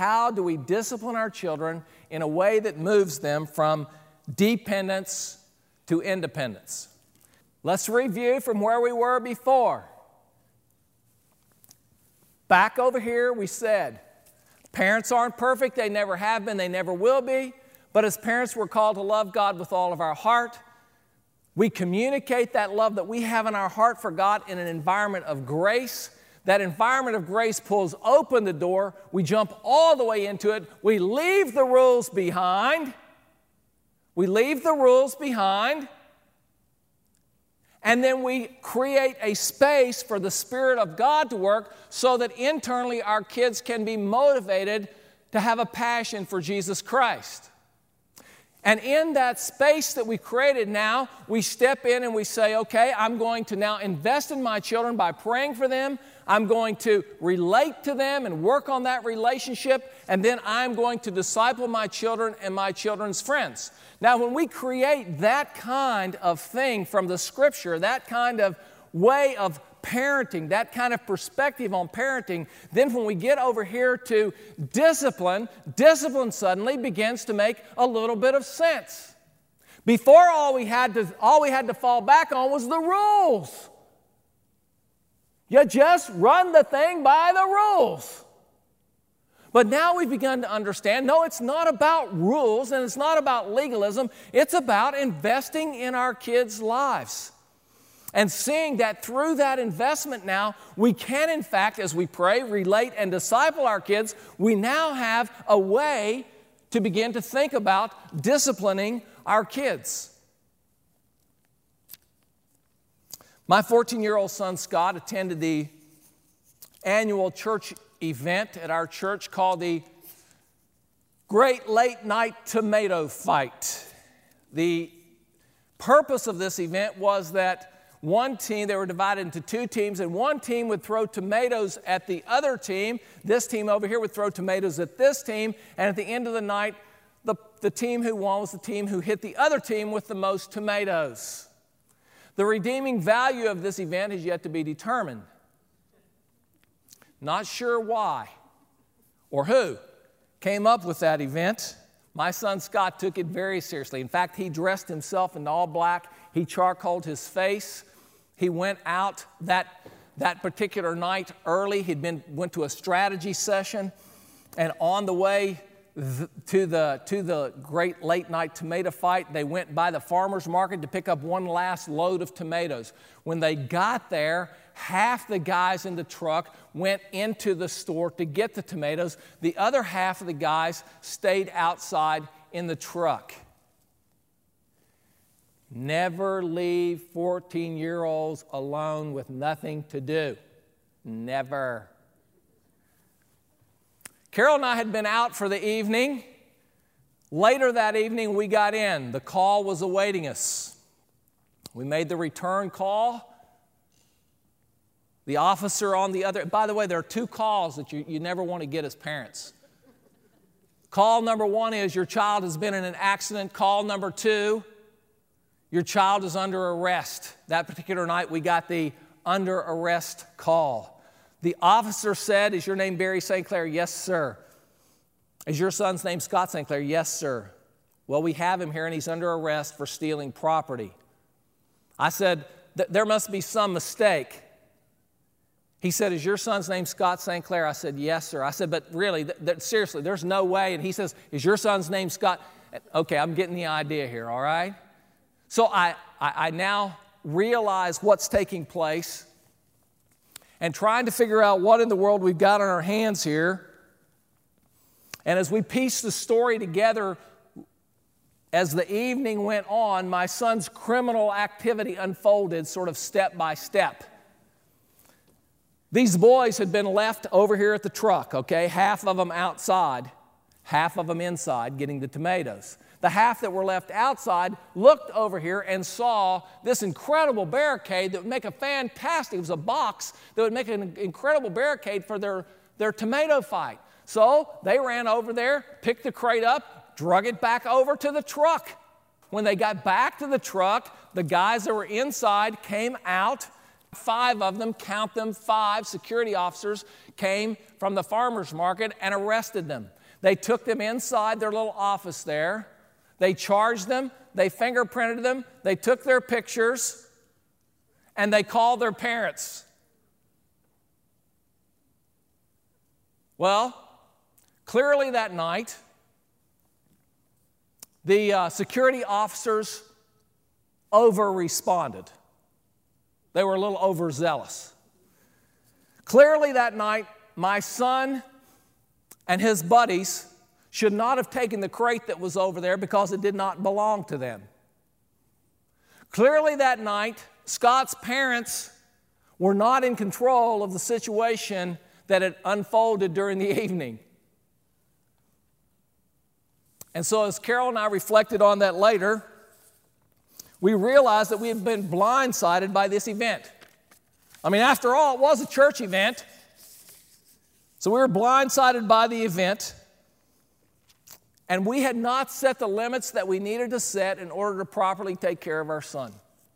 how do we discipline our children in a way that moves them from dependence to independence. Let's review from where we were before. Back over here, we said, parents aren't perfect. They never have been. They never will be. But as parents, we're called to love God with all of our heart. We communicate that love that we have in our heart for God in an environment of grace. That environment of grace pulls open the door. We jump all the way into it. We leave the rules behind. And then we create a space for the Spirit of God to work so that internally our kids can be motivated to have a passion for Jesus Christ. And in that space that we created now, we step in and we say, okay, I'm going to now invest in my children by praying for them. I'm going to relate to them and work on that relationship. And then I'm going to disciple my children and my children's friends. Now, when we create that kind of thing from the Scripture, that kind of way of parenting, that kind of perspective on parenting, then when we get over here to discipline suddenly begins to make a little bit of sense. Before, all we had to fall back on was the rules. You just run the thing by the rules. But now we've begun to understand, no, it's not about rules and it's not about legalism. It's about investing in our kids' lives. And seeing that through that investment now, we can, in fact, as we pray, relate, and disciple our kids, we now have a way to begin to think about disciplining our kids. My 14-year-old son, Scott, attended the annual church event at our church called the Great Late Night Tomato Fight. The purpose of this event was that one team, they were divided into two teams, and one team would throw tomatoes at the other team. This team over here would throw tomatoes at this team, and at the end of the night, the team who won was the team who hit the other team with the most tomatoes. The redeeming value of this event is yet to be determined. Not sure why or who came up with that event. My son Scott took it very seriously. In fact, he dressed himself in all black. He charcoaled his face. He went out that particular night early. Went to a strategy session, and on the way to the Great Late Night Tomato Fight, they went by the farmer's market to pick up one last load of tomatoes. When they got there, half the guys in the truck went into the store to get the tomatoes. The other half of the guys stayed outside in the truck. Never leave 14-year-olds alone with nothing to do. Never. Carol and I had been out for the evening. Later that evening, we got in. The call was awaiting us. We made the return call. The officer on the other, by the way, there are two calls that you never want to get as parents. Call number one is your child has been in an accident. Call number two, your child is under arrest. That particular night, we got the under arrest call. The officer said, "Is your name Barry St. Clair?" "Yes, sir." "Is your son's name Scott St. Clair?" "Yes, sir." "Well, we have him here and he's under arrest for stealing property." I said, "There must be some mistake." He said, "Is your son's name Scott St. Clair?" I said, "Yes, sir." I said, "But really, seriously, there's no way." And he says, "Is your son's name Scott?" Okay, I'm getting the idea here, all right? So I now realize what's taking place and trying to figure out what in the world we've got on our hands here. And as we piece the story together, as the evening went on, my son's criminal activity unfolded sort of step by step. These boys had been left over here at the truck, okay? Half of them outside, half of them inside getting the tomatoes. The half that were left outside looked over here and saw this incredible barricade that would make it was a box that would make an incredible barricade for their tomato fight. So they ran over there, picked the crate up, drug it back over to the truck. When they got back to the truck, the guys that were inside came out, 5 of them, count them, 5 security officers came from the farmer's market and arrested them. They took them inside their little office there. They charged them. They fingerprinted them. They took their pictures. And they called their parents. Well, clearly that night, the security officers over-responded. They were a little overzealous. Clearly that night, my son and his buddies should not have taken the crate that was over there because it did not belong to them. Clearly that night, Scott's parents were not in control of the situation that had unfolded during the evening. And so as Carol and I reflected on that later, we realized that we had been blindsided by this event. I mean, after all, it was a church event. So we were blindsided by the event, and we had not set the limits that we needed to set in order to properly take care of our son.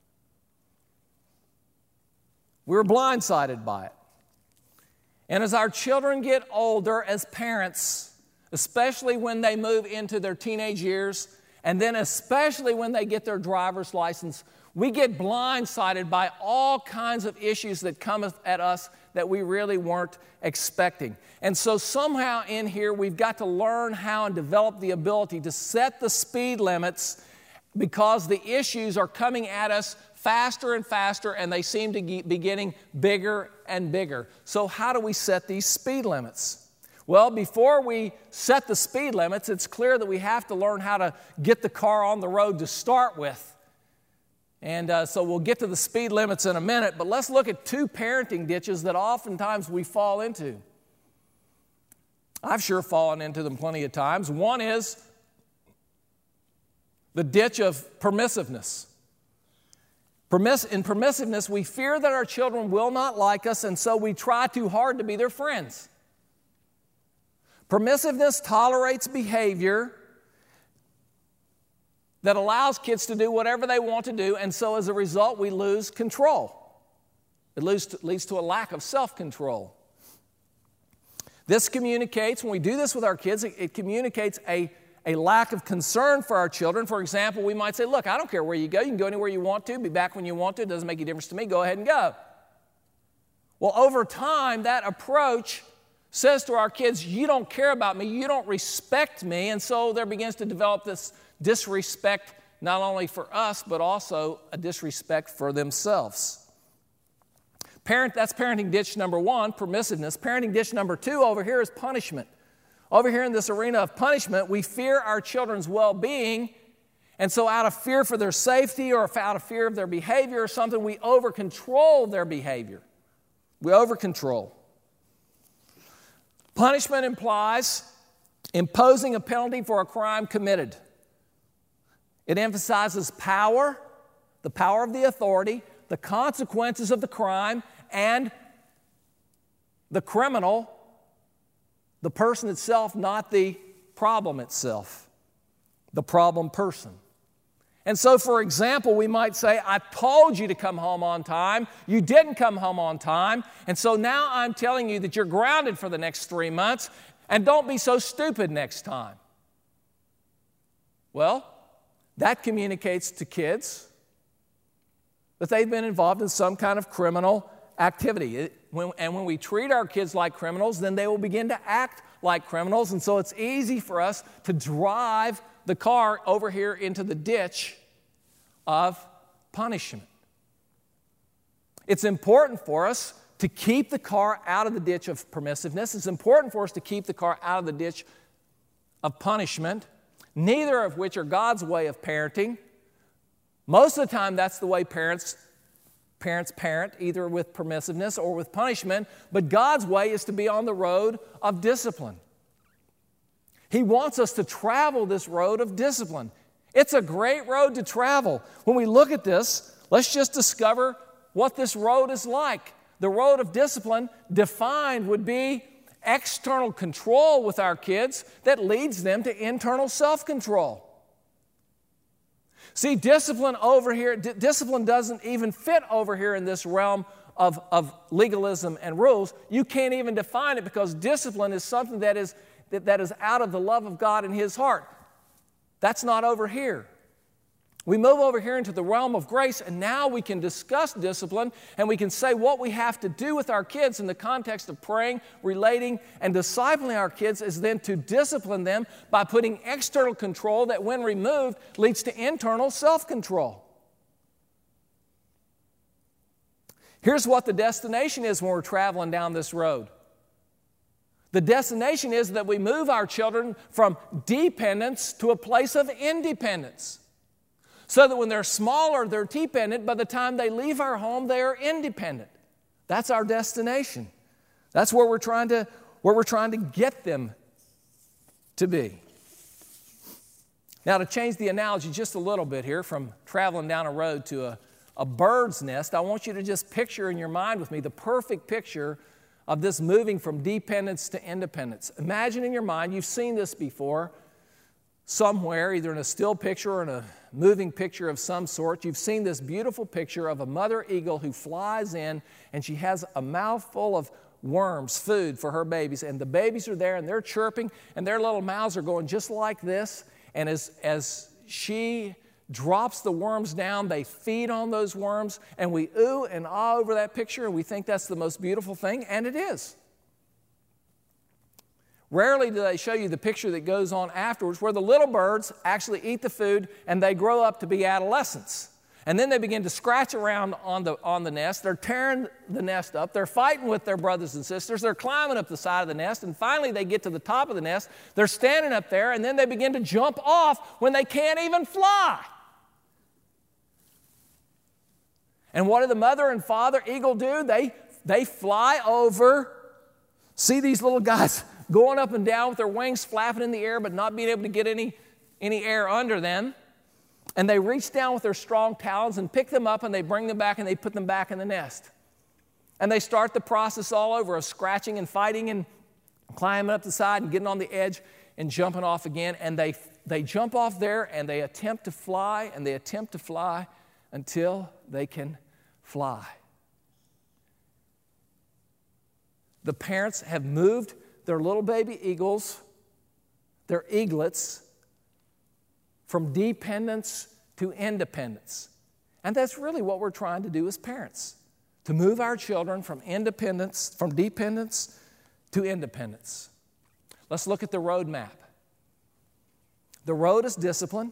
We were blindsided by it. And as our children get older as parents, especially when they move into their teenage years, and then especially when they get their driver's license, we get blindsided by all kinds of issues that come at us that we really weren't expecting. And so somehow in here, we've got to learn how and develop the ability to set the speed limits because the issues are coming at us faster and faster, and they seem to be getting bigger and bigger. So how do we set these speed limits? Well, before we set the speed limits, it's clear that we have to learn how to get the car on the road to start with. And so we'll get to the speed limits in a minute, but let's look at 2 parenting ditches that oftentimes we fall into. I've sure fallen into them plenty of times. One is the ditch of permissiveness. In permissiveness, we fear that our children will not like us, and so we try too hard to be their friends. Permissiveness tolerates behavior that allows kids to do whatever they want to do, and so as a result, we lose control. It leads to a lack of self-control. This communicates, when we do this with our kids, it communicates a lack of concern for our children. For example, we might say, look, I don't care where you go. You can go anywhere you want to, be back when you want to. It doesn't make any difference to me. Go ahead and go. Well, over time, that approach says to our kids, you don't care about me, you don't respect me, and so there begins to develop this disrespect not only for us, but also a disrespect for themselves. That's parenting ditch number 1, permissiveness. Parenting ditch number 2 over here is punishment. Over here in this arena of punishment, we fear our children's well-being, and so out of fear for their safety or out of fear of their behavior or something, we over-control their behavior. We over-control. Punishment implies imposing a penalty for a crime committed. It emphasizes power, the power of the authority, the consequences of the crime, and the criminal, the person itself, not the problem itself, the problem person. And so, for example, we might say, I told you to come home on time. You didn't come home on time. And so now I'm telling you that you're grounded for the next 3 months, and don't be so stupid next time. Well, that communicates to kids that they've been involved in some kind of criminal activity. And when we treat our kids like criminals, then they will begin to act like criminals. And so it's easy for us to drive the car over here into the ditch of punishment. It's important for us to keep the car out of the ditch of permissiveness. It's important for us to keep the car out of the ditch of punishment, neither of which are God's way of parenting. Most of the time, that's the way parents parent, either with permissiveness or with punishment, but God's way is to be on the road of discipline. He wants us to travel this road of discipline. It's a great road to travel. When we look at this, let's just discover what this road is like. The road of discipline defined would be external control with our kids that leads them to internal self-control. See, discipline over here, discipline doesn't even fit over here in this realm of legalism and rules. You can't even define it because discipline is something that is out of the love of God in His heart. That's not over here. We move over here into the realm of grace, and now we can discuss discipline, and we can say what we have to do with our kids in the context of praying, relating, and discipling our kids is then to discipline them by putting external control that, when removed, leads to internal self-control. Here's what the destination is when we're traveling down this road. The destination is that we move our children from dependence to a place of independence. So that when they're smaller, they're dependent. By the time they leave our home, they are independent. That's our destination. That's where we're trying to get them to be. Now, to change the analogy just a little bit here from traveling down a road to a bird's nest, I want you to just picture in your mind with me the perfect picture of this moving from dependence to independence. Imagine in your mind, you've seen this before somewhere, either in a still picture or in a moving picture of some sort. You've seen this beautiful picture of a mother eagle who flies in, and she has a mouthful of worms, food for her babies, and the babies are there and they're chirping and their little mouths are going just like this, and as she drops the worms down, they feed on those worms, and we ooh and ah over that picture, and we think that's the most beautiful thing, and it is. Rarely do they show you the picture that goes on afterwards where the little birds actually eat the food and they grow up to be adolescents. And then they begin to scratch around on the nest. They're tearing the nest up. They're fighting with their brothers and sisters. They're climbing up the side of the nest. And finally they get to the top of the nest. They're standing up there, and then they begin to jump off when they can't even fly. And what do the mother and father eagle do? They fly over. See these little guys going up and down with their wings flapping in the air but not being able to get any air under them. And they reach down with their strong talons and pick them up, and they bring them back and they put them back in the nest. And they start the process all over of scratching and fighting and climbing up the side and getting on the edge and jumping off again. And they jump off there and they attempt to fly, and they attempt to fly until they can fly. The parents have moved their little baby eagles, their eaglets, from dependence to independence. And that's really what we're trying to do as parents, to move our children from dependence to independence. Let's look at the road map. The road is discipline.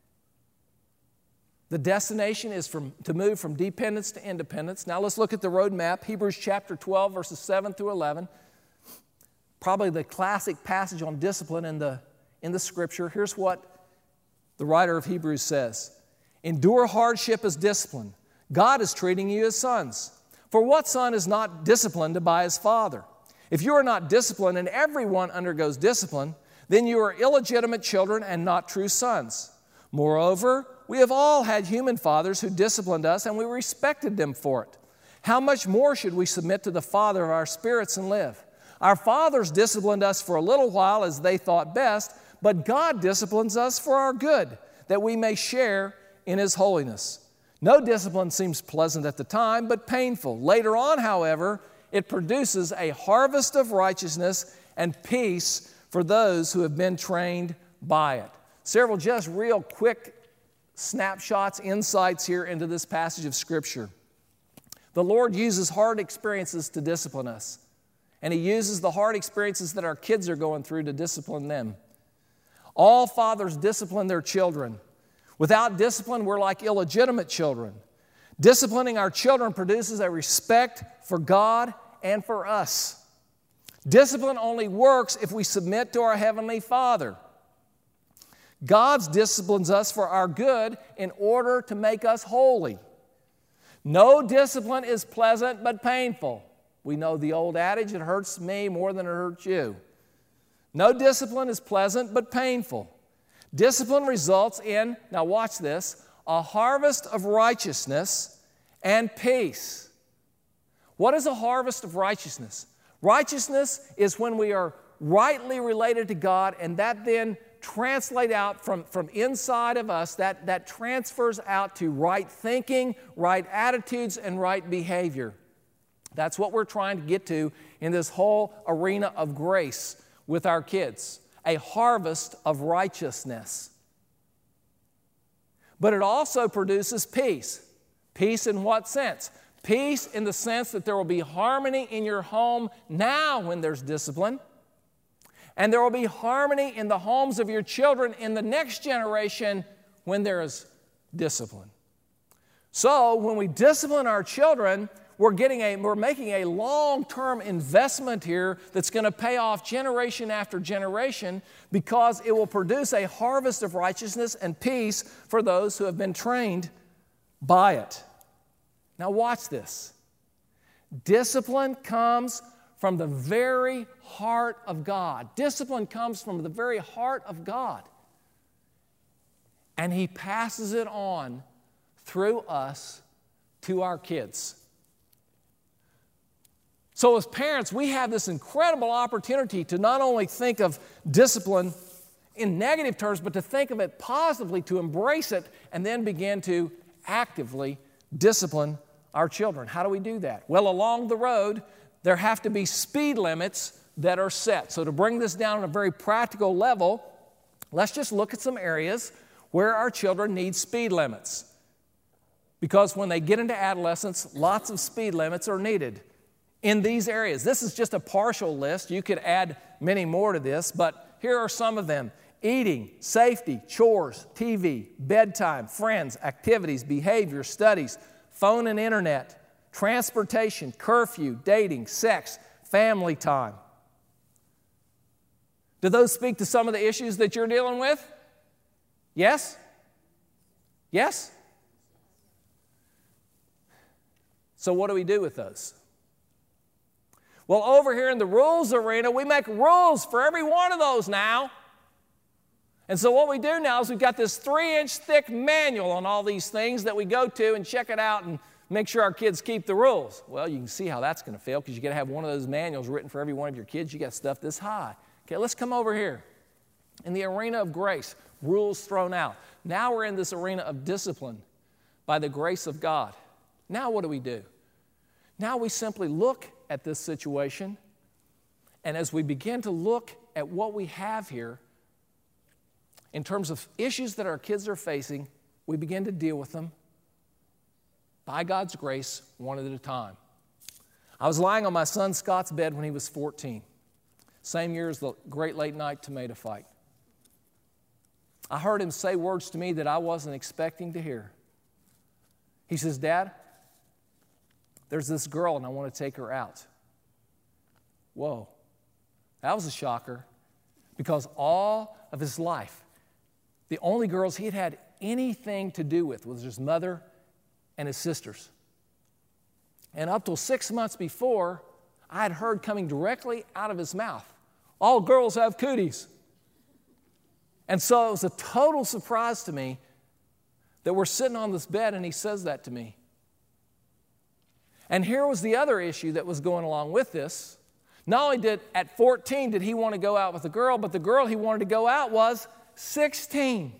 The destination is to move from dependence to independence. Now let's look at the road map, Hebrews chapter 12, verses 7 through 11. Probably the classic passage on discipline in the Scripture. Here's what the writer of Hebrews says. Endure hardship as discipline. God is treating you as sons. For what son is not disciplined by his father? If you are not disciplined, and everyone undergoes discipline, then you are illegitimate children and not true sons. Moreover, we have all had human fathers who disciplined us, and we respected them for it. How much more should we submit to the Father of our spirits and live? Our fathers disciplined us for a little while as they thought best, but God disciplines us for our good, that we may share in His holiness. No discipline seems pleasant at the time, but painful. Later on, however, it produces a harvest of righteousness and peace for those who have been trained by it. Several just real quick snapshots, insights here into this passage of Scripture. The Lord uses hard experiences to discipline us. And He uses the hard experiences that our kids are going through to discipline them. All fathers discipline their children. Without discipline, we're like illegitimate children. Disciplining our children produces a respect for God and for us. Discipline only works if we submit to our Heavenly Father. God disciplines us for our good in order to make us holy. No discipline is pleasant but painful. We know the old adage, it hurts me more than it hurts you. No discipline is pleasant but painful. Discipline results in, now watch this, a harvest of righteousness and peace. What is a harvest of righteousness? Righteousness is when we are rightly related to God, and that then translates out from inside of us, that transfers out to right thinking, right attitudes, and right behavior. That's what we're trying to get to in this whole arena of grace with our kids, a harvest of righteousness. But it also produces peace. Peace in what sense? Peace in the sense that there will be harmony in your home now when there's discipline, and there will be harmony in the homes of your children in the next generation when there is discipline. So when we discipline our children, we're making a long-term investment here that's going to pay off generation after generation, because it will produce a harvest of righteousness and peace for those who have been trained by it. Now watch this. Discipline comes from the very heart of God. Discipline comes from the very heart of God. And He passes it on through us to our kids. So as parents, we have this incredible opportunity to not only think of discipline in negative terms, but to think of it positively, to embrace it, and then begin to actively discipline our children. How do we do that? Well, along the road, there have to be speed limits that are set. So to bring this down on a very practical level, let's just look at some areas where our children need speed limits. Because when they get into adolescence, lots of speed limits are needed in these areas. This is just a partial list. You could add many more to this, but here are some of them. Eating, safety, chores, TV, bedtime, friends, activities, behavior, studies, phone and internet, transportation, curfew, dating, sex, family time. Do those speak to some of the issues that you're dealing with? Yes? Yes? So what do we do with those? Well, over here in the rules arena, we make rules for every one of those now. And so what we do now is we've got this 3-inch thick manual on all these things that we go to and check it out and make sure our kids keep the rules. Well, you can see how that's going to fail, because you got to have one of those manuals written for every one of your kids. You got stuff this high. Okay, let's come over here. In the arena of grace, rules thrown out. Now we're in this arena of discipline by the grace of God. Now what do? Now we simply look at this situation, and as we begin to look at what we have here, in terms of issues that our kids are facing, we begin to deal with them by God's grace, one at a time. I was lying on my son Scott's bed when he was 14, same year as the great late night tomato fight. I heard him say words to me that I wasn't expecting to hear. He says, "Dad, there's this girl and I want to take her out." Whoa, that was a shocker, because all of his life, the only girls he had had anything to do with was his mother and his sisters. And up till 6 months before, I had heard coming directly out of his mouth, "All girls have cooties." And so it was a total surprise to me that we're sitting on this bed and he says that to me. And here was the other issue that was going along with this. Not only did, at 14, did he want to go out with a girl, but the girl he wanted to go out was 16.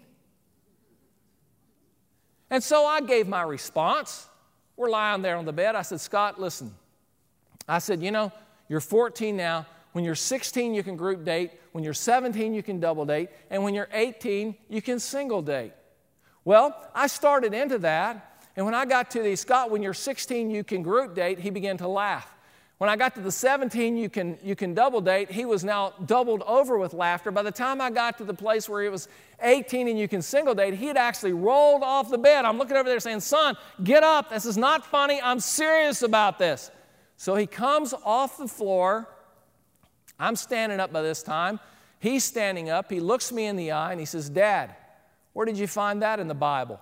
And so I gave my response. We're lying there on the bed. I said, "Scott, listen." I said, "You're 14 now. When you're 16, you can group date. When you're 17, you can double date. And when you're 18, you can single date." Well, I started into that. And when I got to the, "Scott, when you're 16, you can group date," he began to laugh. When I got to the 17, you can double date, he was now doubled over with laughter. By the time I got to the place where it was 18 and you can single date, he had actually rolled off the bed. I'm looking over there saying, "Son, get up. This is not funny. I'm serious about this." So he comes off the floor. I'm standing up by this time. He's standing up. He looks me in the eye and he says, "Dad, where did you find that in the Bible?"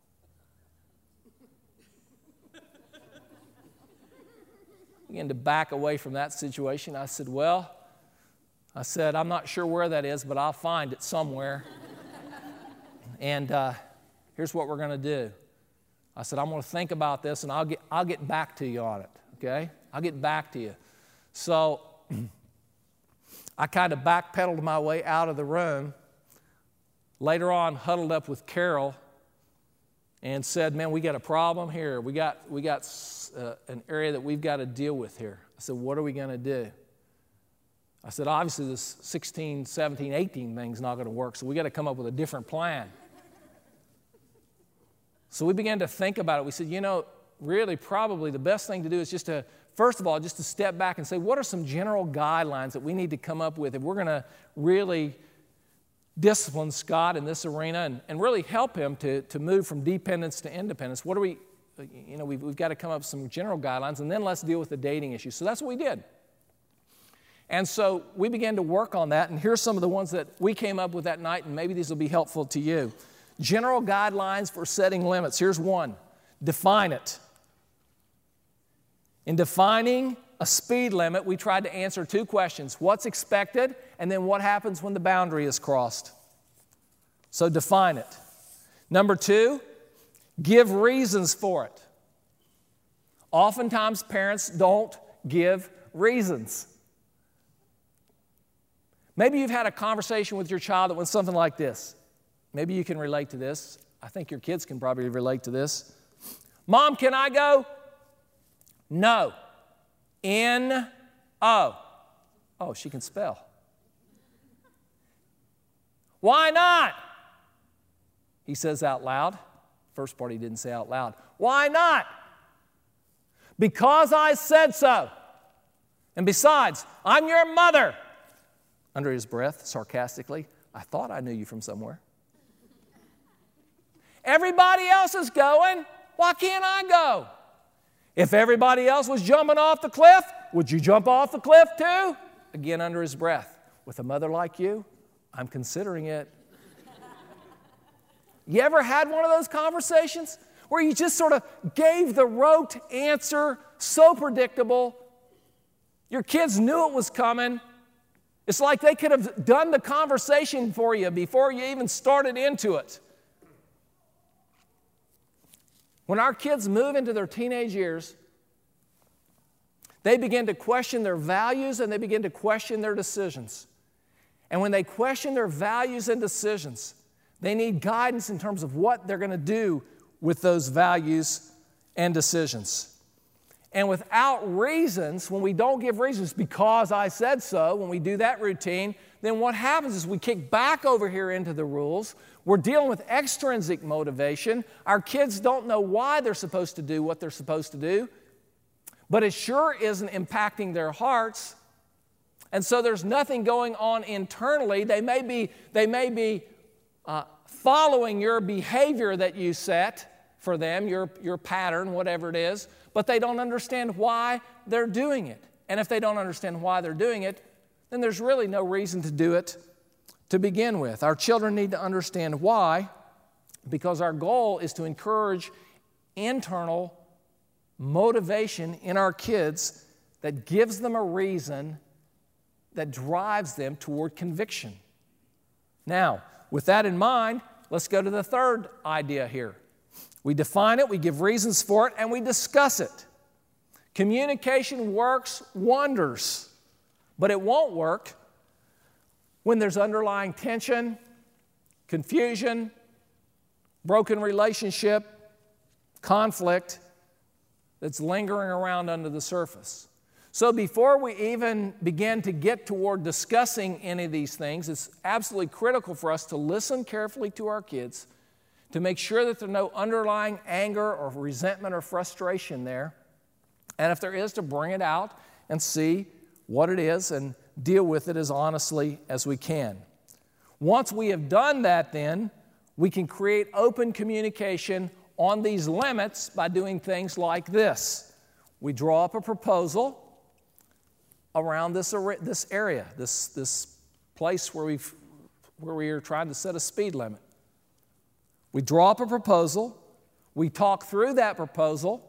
I began to back away from that situation. I said, "I'm not sure where that is, but I'll find it somewhere." And here's what we're going to do. I said, "I'm going to think about this, and I'll get back to you on it, okay? I'll get back to you." So I kind of backpedaled my way out of the room. Later on, huddled up with Carol, and said, man, we got a problem here. We got an area that we've got to deal with here. I said, what are we going to do? I said, obviously this 16, 17, 18 thing's not going to work, so we got to come up with a different plan. So we began to think about it. We said, really probably the best thing to do is just to, first of all, just to step back and say, what are some general guidelines that we need to come up with if we're going to really discipline Scott in this arena and really help him to move from dependence to independence? What do we've got to come up with some general guidelines, and then let's deal with the dating issue. So that's what we did. And so we began to work on that, and here's some of the ones that we came up with that night, and maybe these will be helpful to you. General guidelines for setting limits. Here's one. Define it. In defining a speed limit, we tried to answer two questions. What's expected, and then what happens when the boundary is crossed? So define it. Number two, give reasons for it. Oftentimes, parents don't give reasons. Maybe you've had a conversation with your child that went something like this. Maybe you can relate to this. I think your kids can probably relate to this. Mom, can I go? No. N-O. Oh, she can spell. Why not? He says out loud. First part he didn't say out loud. Why not? Because I said so. And besides, I'm your mother. Under his breath, sarcastically, I thought I knew you from somewhere. Everybody else is going. Why can't I go? If everybody else was jumping off the cliff, would you jump off the cliff too? Again, under his breath. With a mother like you, I'm considering it. You ever had one of those conversations where you just sort of gave the rote answer, so predictable, your kids knew it was coming? It's like they could have done the conversation for you before you even started into it. When our kids move into their teenage years, they begin to question their values and they begin to question their decisions. And when they question their values and decisions, they need guidance in terms of what they're going to do with those values and decisions. And without reasons, when we don't give reasons, because I said so, when we do that routine, then what happens is we kick back over here into the rules. We're dealing with extrinsic motivation. Our kids don't know why they're supposed to do what they're supposed to do, but it sure isn't impacting their hearts. And so there's nothing going on internally. They may be following your behavior that you set for them, your pattern, whatever it is, but they don't understand why they're doing it. And if they don't understand why they're doing it, then there's really no reason to do it to begin with. Our children need to understand why, because our goal is to encourage internal motivation in our kids that gives them a reason that drives them toward conviction. Now, with that in mind, let's go to the third idea here. We define it, we give reasons for it, and we discuss it. Communication works wonders, but it won't work when there's underlying tension, confusion, broken relationship, conflict that's lingering around under the surface. So before we even begin to get toward discussing any of these things, it's absolutely critical for us to listen carefully to our kids, to make sure that there's no underlying anger or resentment or frustration there. And if there is, to bring it out and see what it is and deal with it as honestly as we can. Once we have done that, then, we can create open communication on these limits by doing things like this. We draw up a proposal around this area, this place where we are trying to set a speed limit. We draw up a proposal. We talk through that proposal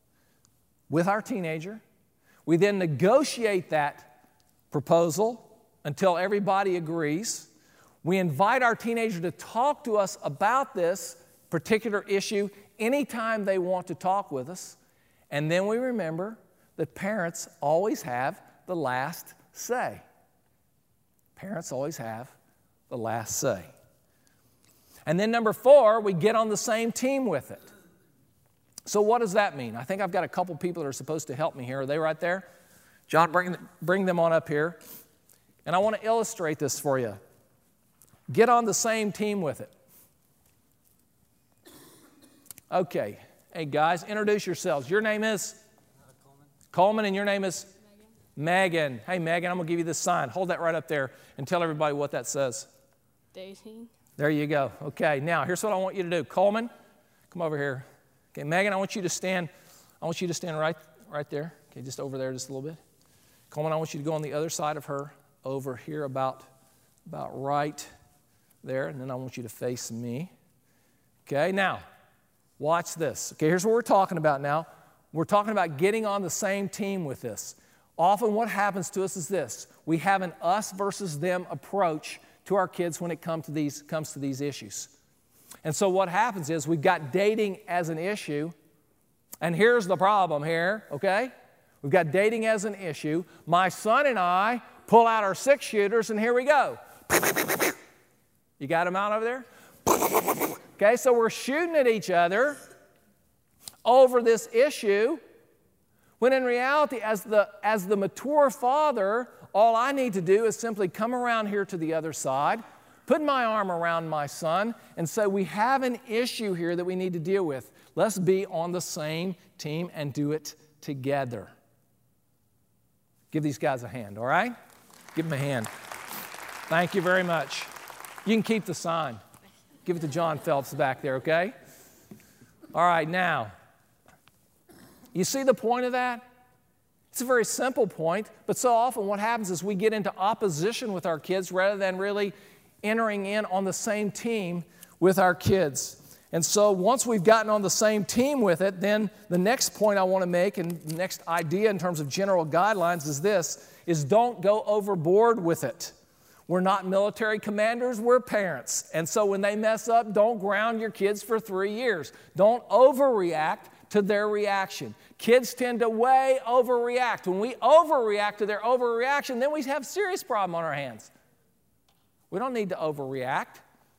with our teenager. We then negotiate that proposal until everybody agrees. We invite our teenager to talk to us about this particular issue anytime they want to talk with us. And then we remember that parents always have the last say. Parents always have the last say. And then number 4, we get on the same team with it. So what does that mean? I think I've got a couple people that are supposed to help me here. Are they right there? John, bring them on up here. And I want to illustrate this for you. Get on the same team with it. Okay. Hey, guys, introduce yourselves. Your name is? Coleman, and your name is? Megan. Hey, Megan, I'm going to give you this sign. Hold that right up there and tell everybody what that says. Dating. There you go. Okay, now here's what I want you to do. Coleman, come over here. Okay, Megan, I want you to stand right there. Okay, just over there just a little bit. Coleman, I want you to go on the other side of her, over here about right there, and then I want you to face me. Okay, now, watch this. Okay, here's what we're talking about now. We're talking about getting on the same team with this. Often what happens to us is this. We have an us versus them approach to our kids when it comes to these issues. And so what happens is we've got dating as an issue, and here's the problem here, okay? We've got dating as an issue. My son and I pull out our 6-shooters, and here we go. You got them out over there? Okay, so we're shooting at each other over this issue, when in reality, as the mature father, all I need to do is simply come around here to the other side, put my arm around my son, and say, we have an issue here that we need to deal with. Let's be on the same team and do it together. Give these guys a hand, all right? Give them a hand. Thank you very much. You can keep the sign. Give it to John Phelps back there, okay? All right, now, you see the point of that? It's a very simple point, but so often what happens is we get into opposition with our kids rather than really entering in on the same team with our kids. And so once we've gotten on the same team with it, then the next point I want to make, and the next idea in terms of general guidelines is this, is don't go overboard with it. We're not military commanders, we're parents. And so when they mess up, don't ground your kids for 3 years. Don't overreact to their reaction. Kids tend to way overreact. When we overreact to their overreaction, then we have a serious problem on our hands. We don't need to overreact.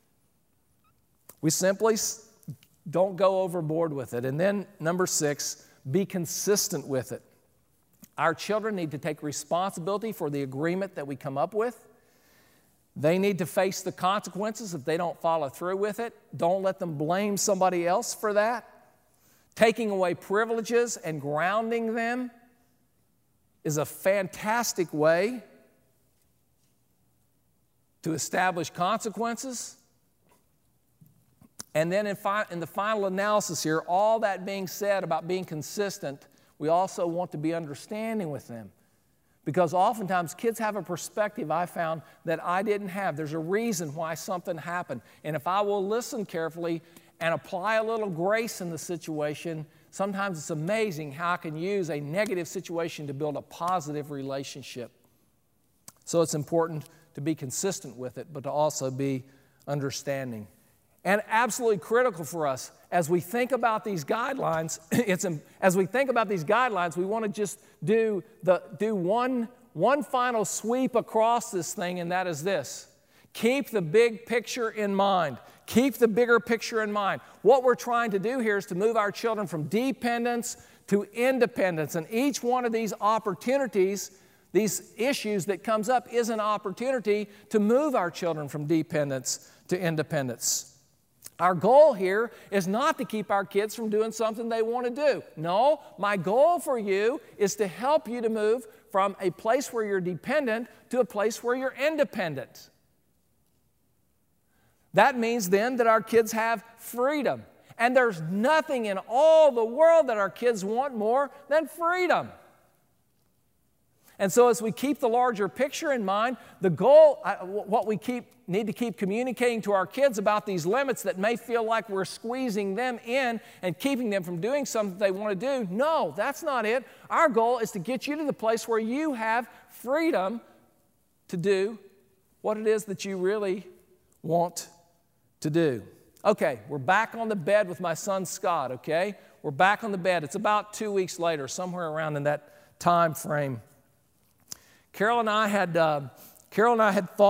We simply don't go overboard with it. And then number 6, be consistent with it. Our children need to take responsibility for the agreement that we come up with. They need to face the consequences if they don't follow through with it. Don't let them blame somebody else for that. Taking away privileges and grounding them is a fantastic way to establish consequences. And then in the final analysis here, all that being said about being consistent, we also want to be understanding with them. Because oftentimes kids have a perspective I found that I didn't have. There's a reason why something happened. And if I will listen carefully and apply a little grace in the situation, sometimes it's amazing how I can use a negative situation to build a positive relationship. So it's important to be consistent with it, but to also be understanding. And absolutely critical for us as we think about these guidelines, we want to just do one final sweep across this thing, and that is this. Keep the big picture in mind. Keep the bigger picture in mind. What we're trying to do here is to move our children from dependence to independence. And each one of these opportunities, these issues that comes up, is an opportunity to move our children from dependence to independence. Our goal here is not to keep our kids from doing something they want to do. No, my goal for you is to help you to move from a place where you're dependent to a place where you're independent. That means then that our kids have freedom. And there's nothing in all the world that our kids want more than freedom. And so as we keep the larger picture in mind, the goal, what we need to keep communicating to our kids about these limits that may feel like we're squeezing them in and keeping them from doing something they want to do. No, that's not it. Our goal is to get you to the place where you have freedom to do what it is that you really want to do. Okay, we're back on the bed with my son Scott, okay? We're back on the bed. It's about 2 weeks later, somewhere around in that time frame. Carol and I had thought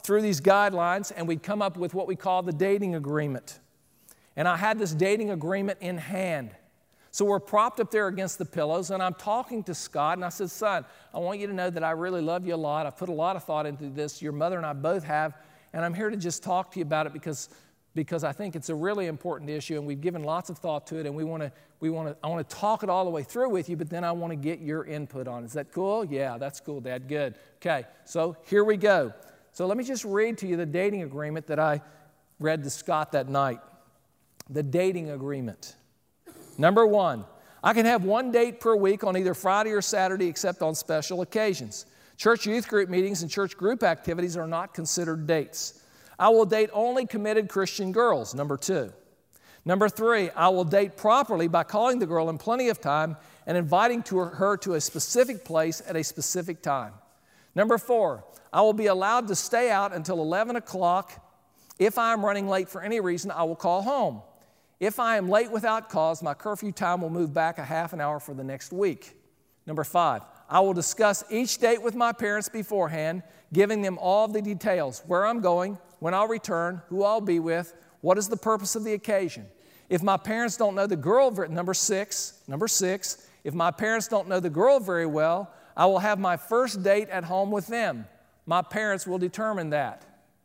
through these guidelines, and we'd come up with what we call the dating agreement. And I had this dating agreement in hand. So we're propped up there against the pillows, and I'm talking to Scott, and I said, son, I want you to know that I really love you a lot. I've put a lot of thought into this. Your mother and I both have, and I'm here to just talk to you about it because I think it's a really important issue, and we've given lots of thought to it, and I want to talk it all the way through with you, but then I want to get your input on it. Is that cool? Yeah, that's cool, Dad. Good. Okay, so here we go. So let me just read to you the dating agreement that I read to Scott that night. The dating agreement. Number 1, I can have 1 date per week on either Friday or Saturday except on special occasions. Church youth group meetings and church group activities are not considered dates. I will date only committed Christian girls. Number 2. Number 3, I will date properly by calling the girl in plenty of time and inviting her to a specific place at a specific time. Number 4, I will be allowed to stay out until 11 o'clock. If I am running late for any reason, I will call home. If I am late without cause, my curfew time will move back a half an hour for the next week. Number 5, I will discuss each date with my parents beforehand, giving them all the details, where I'm going, when I'll return, who I'll be with, what is the purpose of the occasion. If my parents don't know the girl, number six, if my parents don't know the girl very well, I will have my first date at home with them. My parents will determine that.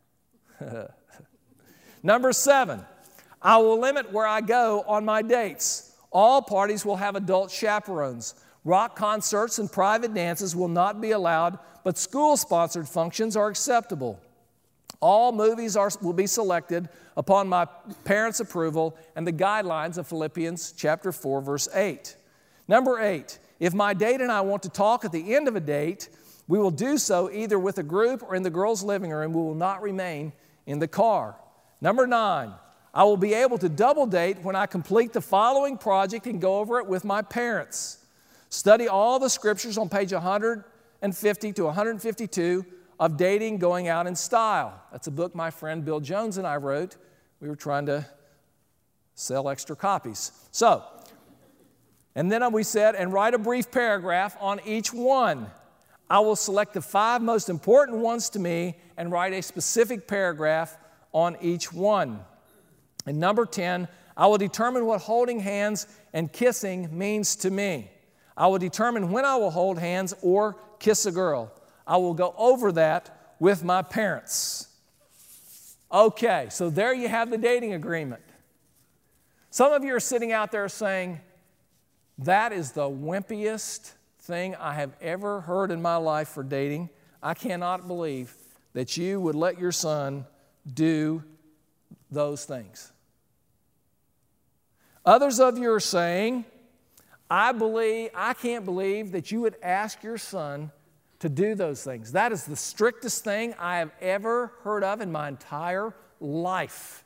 Number 7, I will limit where I go on my dates. All parties will have adult chaperones. Rock concerts and private dances will not be allowed, but school-sponsored functions are acceptable. All movies will be selected upon my parents' approval and the guidelines of Philippians chapter 4, verse 8. Number 8, if my date and I want to talk at the end of a date, we will do so either with a group or in the girls' living room. We will not remain in the car. Number 9, I will be able to double date when I complete the following project and go over it with my parents. Study all the scriptures on page 150 to 152 of Dating Going Out in Style. That's a book my friend Bill Jones and I wrote. We were trying to sell extra copies. So, and then we said, and write a brief paragraph on each one. I will select the 5 most important ones to me and write a specific paragraph on each one. And number 10, I will determine what holding hands and kissing means to me. I will determine when I will hold hands or kiss a girl. I will go over that with my parents. Okay, so there you have the dating agreement. Some of you are sitting out there saying, that is the wimpiest thing I have ever heard in my life for dating. I cannot believe that you would let your son do those things. Others of you are saying, I can't believe that you would ask your son to do those things. That is the strictest thing I have ever heard of in my entire life.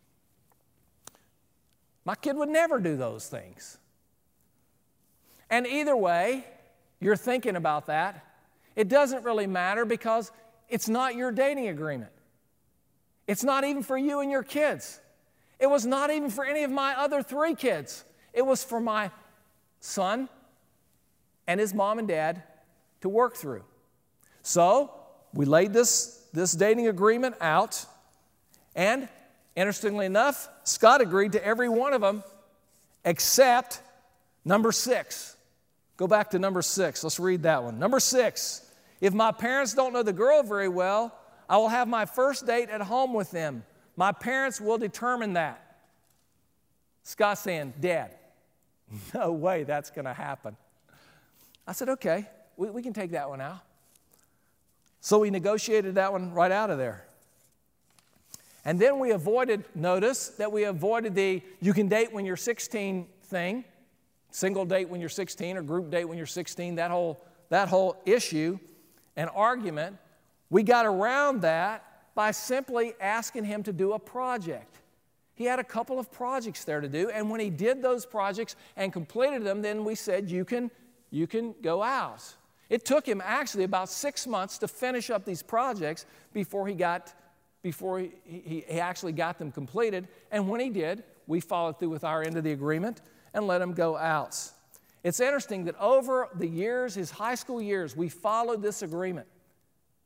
My kid would never do those things. And either way, you're thinking about that. It doesn't really matter because it's not your dating agreement. It's not even for you and your kids. It was not even for any of my other 3 kids. It was for my son and his mom and dad to work through. So we laid this dating agreement out, and interestingly enough, Scott agreed to every one of them except number 6. Go back to number 6. Let's read that one. Number 6, if my parents don't know the girl very well, I will have my first date at home with them. My parents will determine that. Scott's saying, Dad, no way that's going to happen. I said, okay, we can take that one out. So we negotiated that one right out of there. And then we avoided, notice that we avoided the you can date when you're 16 thing, single date when you're 16 or group date when you're 16, that whole issue and argument. We got around that by simply asking him to do a project. He had a couple of projects there to do, and when he did those projects and completed them, then we said, you can go out. It took him actually about 6 months to finish up these projects before he actually got them completed, and when he did, we followed through with our end of the agreement and let him go out. It's interesting that over the years, his high school years, we followed this agreement.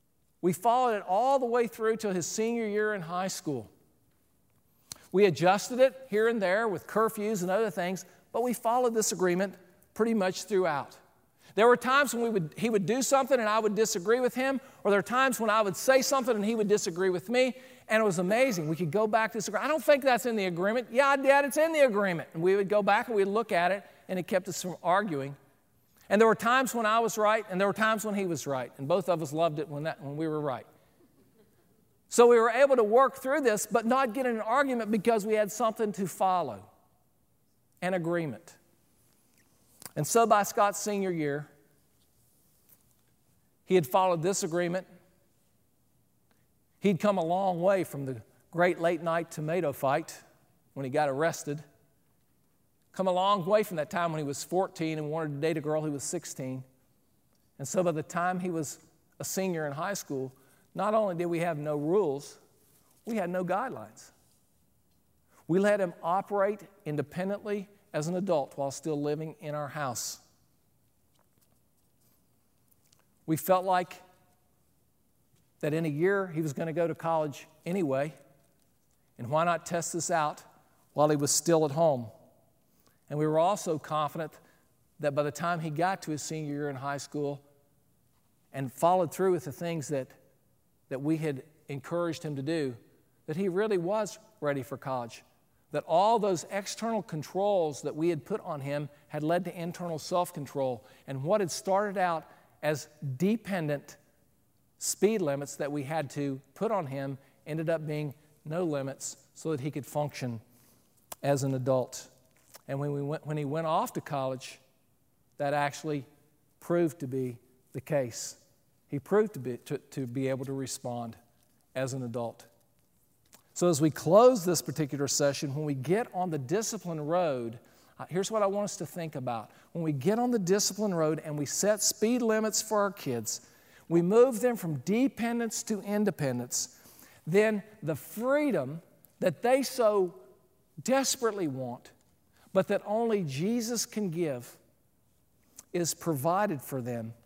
We followed it all the way through till his senior year in high school. We adjusted it here and there with curfews and other things, but we followed this agreement pretty much throughout. There were times when he would do something and I would disagree with him, or there were times when I would say something and he would disagree with me, and it was amazing. We could go back to this agreement. I don't think that's in the agreement. Yeah, Dad, it's in the agreement. And we would go back and we'd look at it, and it kept us from arguing. And there were times when I was right, and there were times when he was right, and both of us loved it when we were right. So we were able to work through this, but not get in an argument because we had something to follow, an agreement. And so by Scott's senior year, he had followed this agreement. He'd come a long way from the great late-night tomato fight when he got arrested. Come a long way from that time when he was 14 and wanted to date a girl who was 16. And so by the time he was a senior in high school, not only did we have no rules, we had no guidelines. We let him operate independently as an adult while still living in our house. We felt like that in a year he was going to go to college anyway, and why not test this out while he was still at home? And we were also confident that by the time he got to his senior year in high school and followed through with the things that we had encouraged him to do, that he really was ready for college. That all those external controls that we had put on him had led to internal self-control. And what had started out as dependent speed limits that we had to put on him ended up being no limits so that he could function as an adult. And when he went off to college, that actually proved to be the case. He proved to be able to respond as an adult. So as we close this particular session, when we get on the discipline road, here's what I want us to think about. When we get on the discipline road and we set speed limits for our kids, we move them from dependence to independence, then the freedom that they so desperately want, but that only Jesus can give, is provided for them